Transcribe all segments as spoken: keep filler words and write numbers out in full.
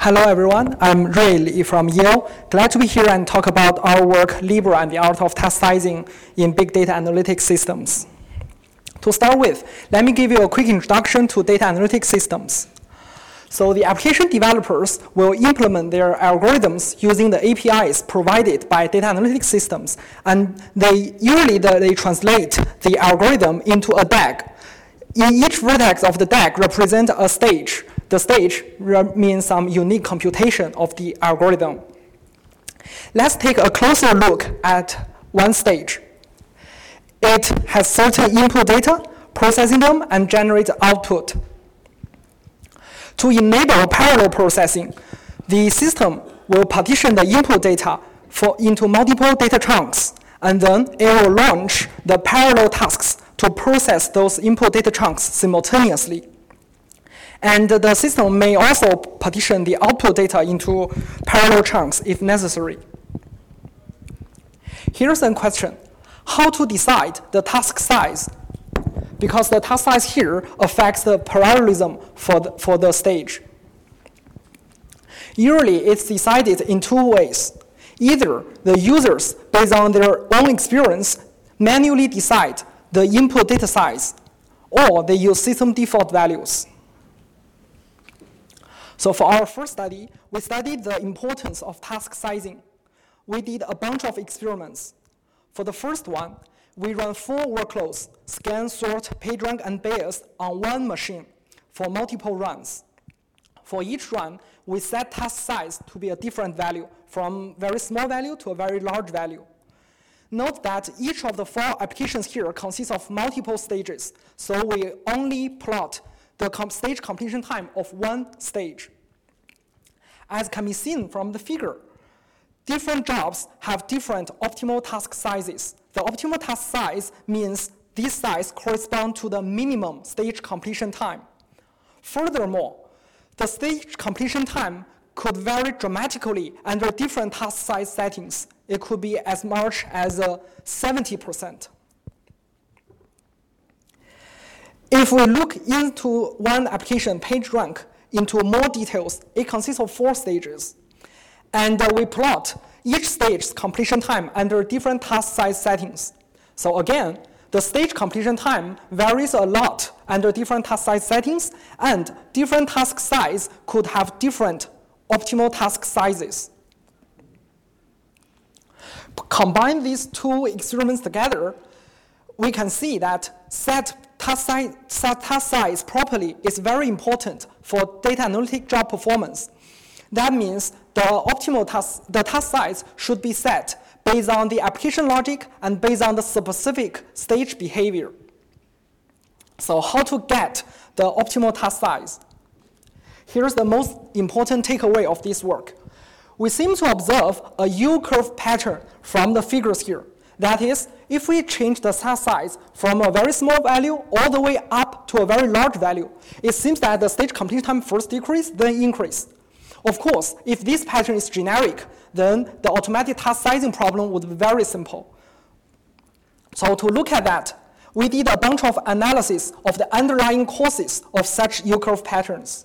Hello everyone, I'm Ray Li from Yale. Glad to be here and talk about our work, Libra and the art of task sizing in big data analytics systems. To start with, let me give you a quick introduction to data analytics systems. So the application developers will implement their algorithms using the A P Is provided by data analytics systems, and they usually the, they translate the algorithm into a D A G. In each vertex of the D A G represents a stage. The stage means some unique computation of the algorithm. Let's take a closer look at one stage. It has certain input data, processing them, and generate output. To enable parallel processing, the system will partition the input data for, into multiple data chunks, and then it will launch the parallel tasks to process those input data chunks simultaneously. And the system may also partition the output data into parallel chunks if necessary. Here's a question. How to decide the task size? Because the task size here affects the parallelism for the, for the stage. Usually, it's decided in two ways. Either the users, based on their own experience, manually decide the input data size, or they use system default values. So for our first study, we studied the importance of task sizing. We did a bunch of experiments. For the first one, we ran four workloads, scan, sort, PageRank, and Bayes, on one machine for multiple runs. For each run, we set task size to be a different value, from very small value to a very large value. Note that each of the four applications here consists of multiple stages, so we only plot the com- stage completion time of one stage. As can be seen from the figure, different jobs have different optimal task sizes. The optimal task size means this size corresponds to the minimum stage completion time. Furthermore, the stage completion time could vary dramatically under different task size settings. It could be as much as uh, seventy percent. If we look into one application, PageRank, into more details, it consists of four stages. And uh, we plot each stage's completion time under different task size settings. So again, the stage completion time varies a lot under different task size settings, and different task size could have different optimal task sizes. Combine these two experiments together, we can see that set task size, set task size properly is very important for data analytic job performance. That means the optimal task, the task size should be set based on the application logic and based on the specific stage behavior. So how to get the optimal task size? Here's the most important takeaway of this work. We seem to observe a U-curve pattern from the figures here. That is, if we change the task size from a very small value all the way up to a very large value, it seems that the stage completion time first decrease, then increase. Of course, if this pattern is generic, then the automatic task sizing problem would be very simple. So to look at that, we did a bunch of analysis of the underlying causes of such U-curve patterns.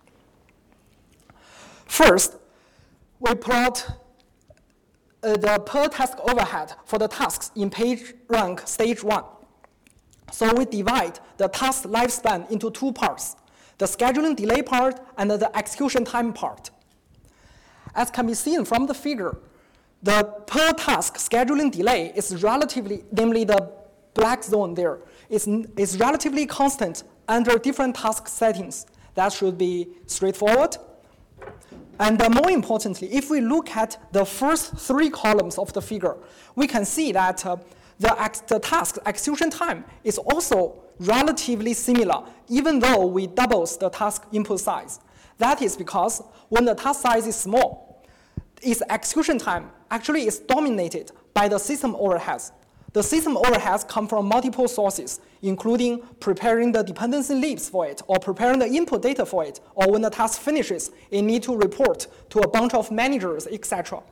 First, we plot uh, the per task overhead for the tasks in PageRank stage one. So we divide the task lifespan into two parts, the scheduling delay part and the execution time part. As can be seen from the figure, the per task scheduling delay is relatively, namely the black zone there, is, is relatively constant under different task settings. That should be straightforward. And uh, more importantly, if we look at the first three columns of the figure, we can see that uh, the, ex- the task execution time is also relatively similar, even though we double the task input size. That is because when the task size is small, its execution time actually is dominated by the system overheads. The system overheads come from multiple sources, including preparing the dependency lists for it, or preparing the input data for it, or when the task finishes, it needs to report to a bunch of managers, et cetera.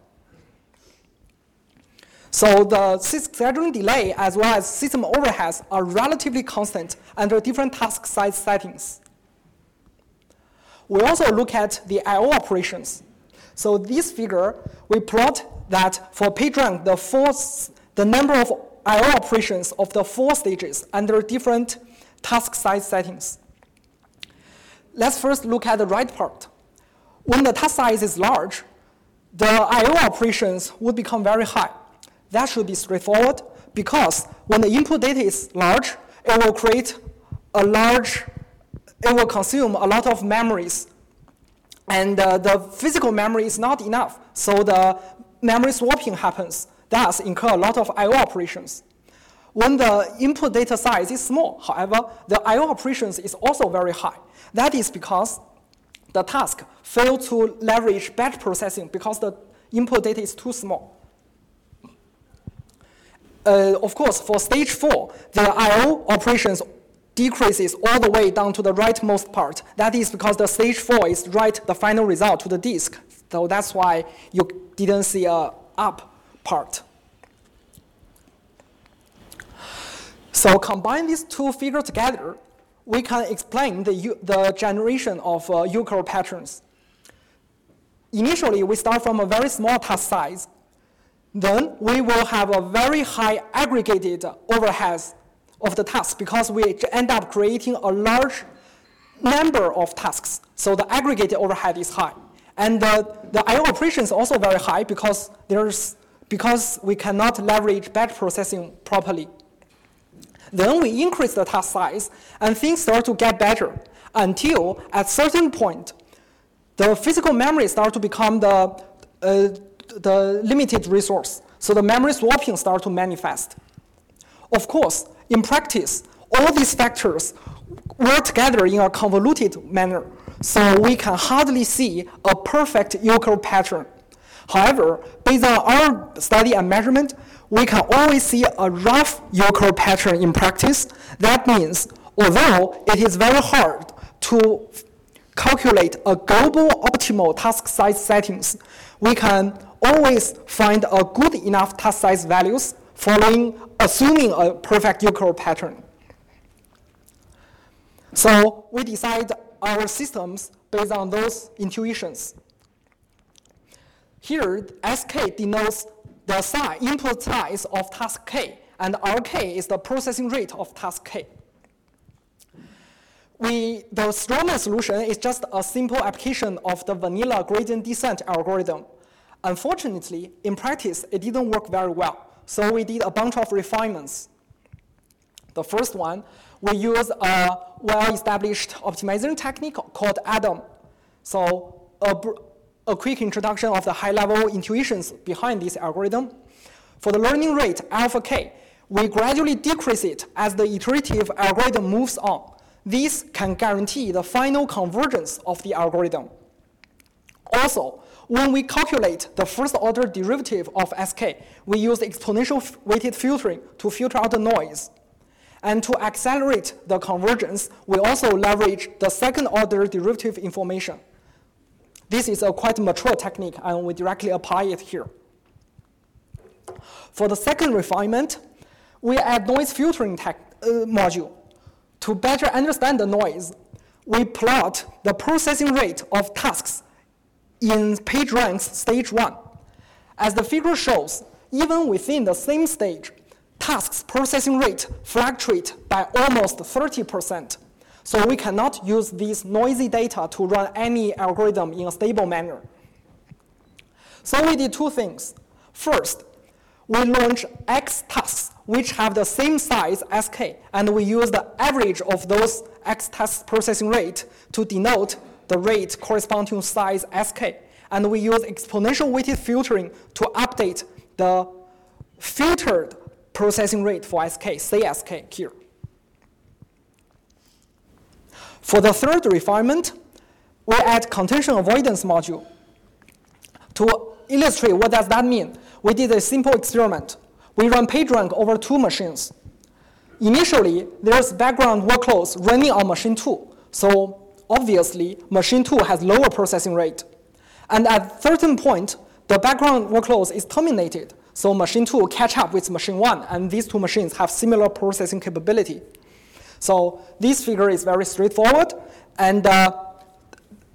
So the scheduling delay as well as system overheads are relatively constant under different task size settings. we also look at the I O operations. So this figure, we plot that for PageRank, the, four, the number of I O operations of the four stages under different task size settings. Let's first look at the right part. When the task size is large, the I O operations would become very high. That should be straightforward because when the input data is large, it will create a large, it will consume a lot of memories. And uh, the physical memory is not enough, so the memory swapping happens, thus incur a lot of I O operations. When the input data size is small, however, the I O operations is also very high. That is because the task failed to leverage batch processing because the input data is too small. Uh, of course, for stage four, the I O operations decreases all the way down to the rightmost part. That is because the stage four is write the final result to the disk. So that's why you didn't see a up part. So combine these two figures together, we can explain the, the generation of uh, U-curve patterns. Initially, we start from a very small task size. Then we will have a very high aggregated overheads of the tasks because we end up creating a large number of tasks. So the aggregated overhead is high. And the, the I O operation is also very high because, there's, because we cannot leverage batch processing properly. Then we increase the task size, and things start to get better until at a certain point, the physical memory starts to become the, uh, the limited resource. So the memory swapping starts to manifest. Of course, in practice, all these factors work together in a convoluted manner, so we can hardly see a perfect U-curve pattern. However, based on our study and measurement, we can always see a rough U-curve pattern in practice. That means, although it is very hard to calculate a global optimal task size settings, we can always find a good enough task size values following, assuming a perfect U-curve pattern. So we decide our systems based on those intuitions. Here, S K denotes the size, input size of task K, and R K is the processing rate of task K. We, the Strawman solution is just a simple application of the vanilla gradient descent algorithm. Unfortunately, in practice, it didn't work very well, so we did a bunch of refinements. The first one, we use a well-established optimization technique called ADAM. So a, a quick introduction of the high-level intuitions behind this algorithm. For the learning rate, alpha k, we gradually decrease it as the iterative algorithm moves on. This can guarantee the final convergence of the algorithm. Also, when we calculate the first-order derivative of S K, we use exponential weighted filtering to filter out the noise. And to accelerate the convergence, we also leverage the second-order derivative information. This is a quite mature technique, and we directly apply it here. For the second refinement, we add noise filtering tech, uh, module. To better understand the noise, we plot the processing rate of tasks in PageRank's stage one. As the figure shows, even within the same stage, tasks processing rate fluctuate by almost thirty percent. So we cannot use this noisy data to run any algorithm in a stable manner. So we did two things. First, we launched X tasks, which have the same size as K, and we use the average of those X task processing rate to denote the rate corresponding to size S K. And we use exponential weighted filtering to update the filtered processing rate for S K, say S K here. For the third refinement, we add contention avoidance module. To illustrate what does that mean, we did a simple experiment. We run PageRank over two machines. Initially, there's background workloads running on machine two. So obviously, machine two has lower processing rate. And at a certain point, the background workloads is terminated. So machine two catch up with machine one, and these two machines have similar processing capability. So this figure is very straightforward, and uh,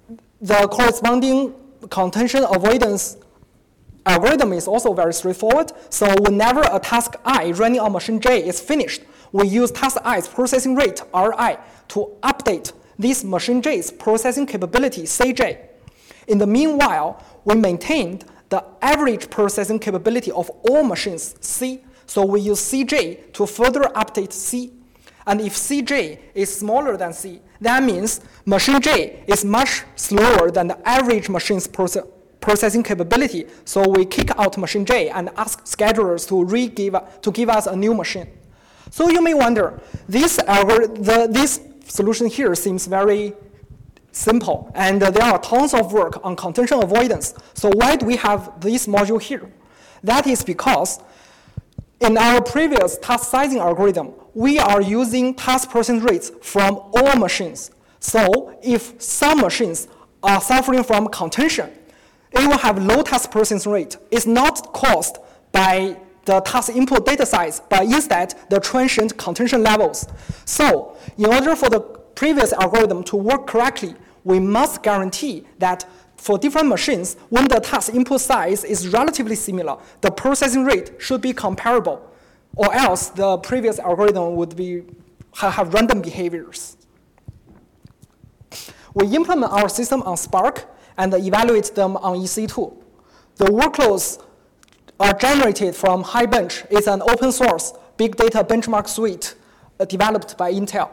the corresponding contention avoidance algorithm is also very straightforward. So whenever a task I running on machine J is finished, we use task I's processing rate, R I, to update this machine J's processing capability, C J. In the meanwhile, we maintained the average processing capability of all machines, C. So we use C J to further update C. And if C J is smaller than C, that means machine J is much slower than the average machine's proce processing capability. So we kick out machine J and ask schedulers to, re-give, to give us a new machine. So you may wonder, this, the, this solution here seems very simple, and uh, there are tons of work on contention avoidance. So why do we have this module here? That is because in our previous task sizing algorithm, we are using task processing rates from all machines. So if some machines are suffering from contention, it will have low task processing rate. It's not caused by the task input data size, but instead the transient contention levels. So in order for the previous algorithm to work correctly, we must guarantee that for different machines, when the task input size is relatively similar, the processing rate should be comparable, or else the previous algorithm would be, have random behaviors. We implement our system on Spark and evaluate them on E C two. The workloads are generated from HiBench. It's an open source big data benchmark suite uh, developed by Intel.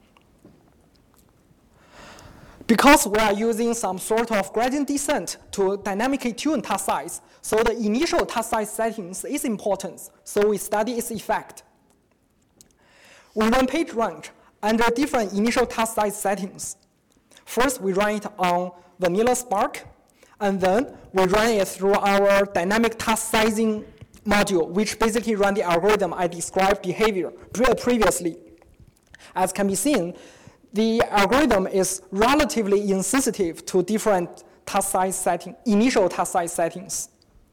Because we are using some sort of gradient descent to dynamically tune task size, so the initial task size settings is important, so we study its effect. We run PageRank under different initial task size settings. First, we run it on vanilla Spark, and then we run it through our dynamic task sizing module, which basically run the algorithm I described behavior previously. As can be seen, the algorithm is relatively insensitive to different task size setting, initial task size settings.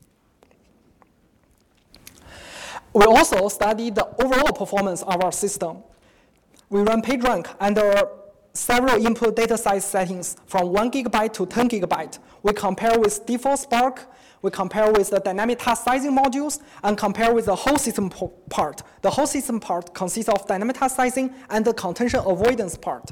We also study the overall performance of our system. We run PageRank under several input data size settings from one gigabyte to ten gigabyte. We compare with default Spark, we compare with the dynamic task sizing modules, and compare with the whole system part. The whole system part consists of dynamic task sizing and the contention avoidance part.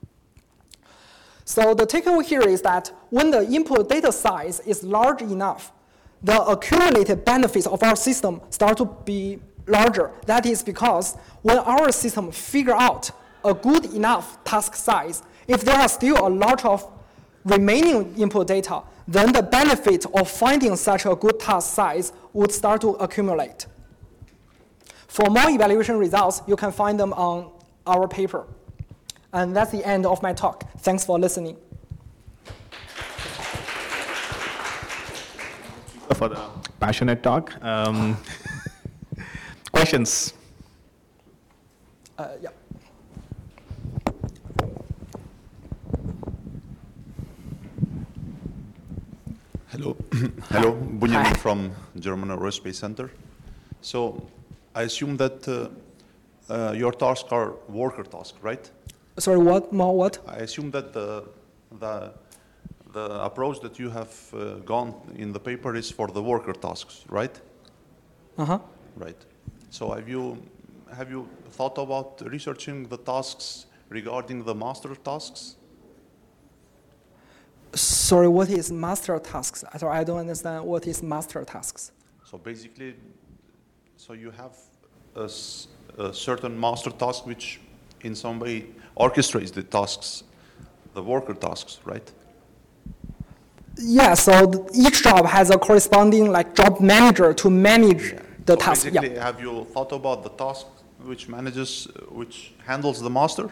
So the takeaway here is that when the input data size is large enough, the accumulated benefits of our system start to be larger. That is because when our system figure out a good enough task size, if there are still a lot of remaining input data, then the benefit of finding such a good task size would start to accumulate. For more evaluation results, you can find them on our paper. And that's the end of my talk. Thanks for listening. For the passionate talk. Um, questions? Uh, yeah. Hello, hello, Bunyamin from German Aerospace Center. So I assume that uh, uh, your tasks are worker tasks, right? Sorry, what? More what? I assume that the, the, the approach that you have uh, gone in the paper is for the worker tasks, right? Uh-huh. Right. So have you, have you thought about researching the tasks regarding the master tasks? Sorry, what is master tasks? Sorry, I don't understand what is master tasks. So basically, so you have a, a certain master task which in some way orchestrates the tasks, the worker tasks, right? Yeah, so each job has a corresponding like job manager to manage Yeah. the so task. Basically, Yeah. have you thought about the task which manages, which handles the master?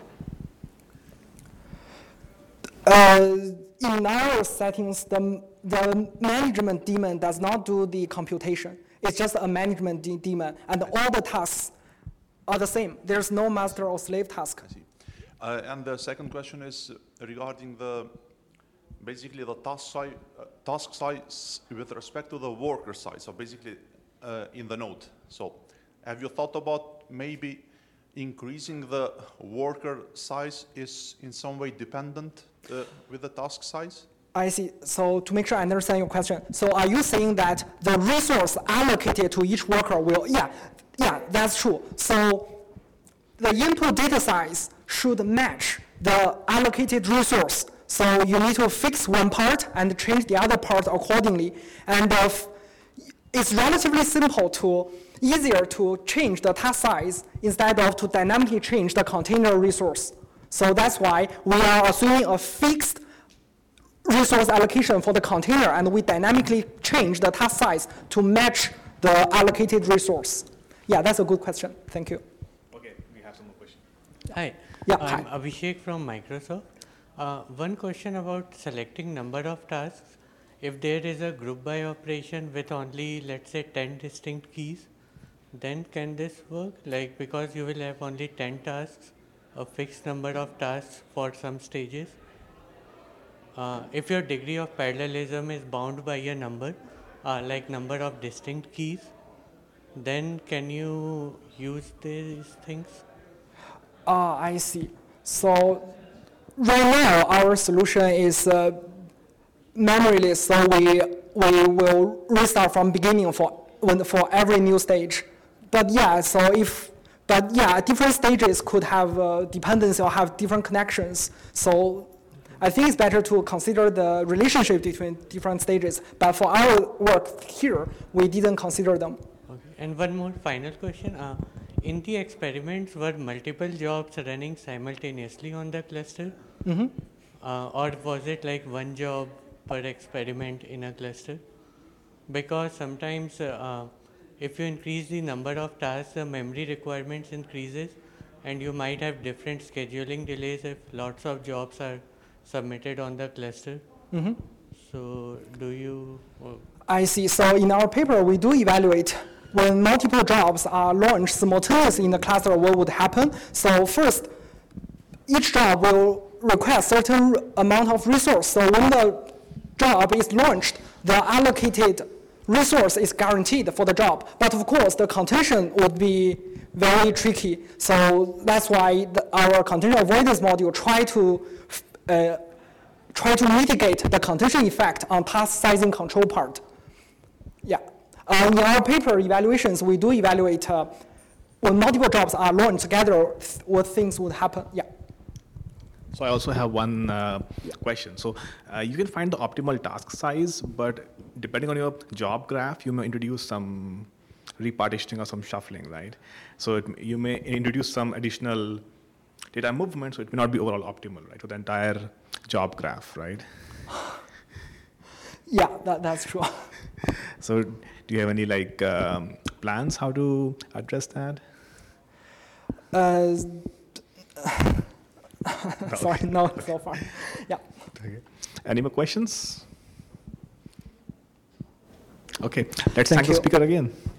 Uh, in our settings, the, the management daemon does not do the computation. It's just a management de daemon, and all the tasks are the same. There's no master or slave task. I see. Uh, and the second question is regarding the, basically the task size, uh, task size with respect to the worker size. So basically uh, in the node. So have you thought about maybe increasing the worker size is in some way dependent uh, with the task size? I see. So to make sure I understand your question, so are you saying that the resource allocated to each worker will, yeah, yeah, that's true. So the input data size should match the allocated resource. So you need to fix one part and change the other part accordingly. And uh, it's relatively simple to, easier to change the task size instead of to dynamically change the container resource. So that's why we are assuming a fixed resource allocation for the container, and we dynamically change the task size to match the allocated resource. Yeah, that's a good question. Thank you. Okay, we have some more questions. Hi, yeah, I'm hi. Abhishek from Microsoft. Uh, one question about selecting number of tasks. If there is a group by operation with only, let's say, ten distinct keys, then can this work? Like, because you will have only ten tasks, a fixed number of tasks for some stages. Uh, if your degree of parallelism is bound by a number, uh, like number of distinct keys, then can you use these things? Ah, I see. So right now, our solution is uh, memoryless, so we, we will restart from beginning for, when, for every new stage. But yeah, so if, but yeah, different stages could have uh, dependency or have different connections. So I think it's better to consider the relationship between different stages. But for our work here, we didn't consider them. Okay. And one more final question. Uh, in the experiments, were multiple jobs running simultaneously on the cluster? Mm-hmm. Uh, or was it like one job per experiment in a cluster? Because sometimes uh, if you increase the number of tasks, the memory requirements increases, and you might have different scheduling delays if lots of jobs are submitted on the cluster. Mm-hmm. So do you? Uh, I see. So in our paper, we do evaluate when multiple jobs are launched simultaneously in the cluster, what would happen. So first, each job will require certain amount of resource. So when the job is launched, the allocated resource is guaranteed for the job. But of course, the contention would be very tricky. So that's why the, our contention avoidance module try to uh, try to mitigate the contention effect on task sizing control part. Yeah. Uh, in our paper evaluations, we do evaluate uh, when multiple jobs are launched together, th what things would happen. Yeah. So I also have one uh, question. So uh, you can find the optimal task size, but depending on your job graph, you may introduce some repartitioning or some shuffling, right? So it, you may introduce some additional data movement, so it may not be overall optimal, right, for the entire job graph, right? Yeah, that, that's true. So do you have any like um, plans how to address that? Uh, sorry, no, so far. Yeah. Okay. Any more questions? Okay, let's Thank thank the you. speaker again.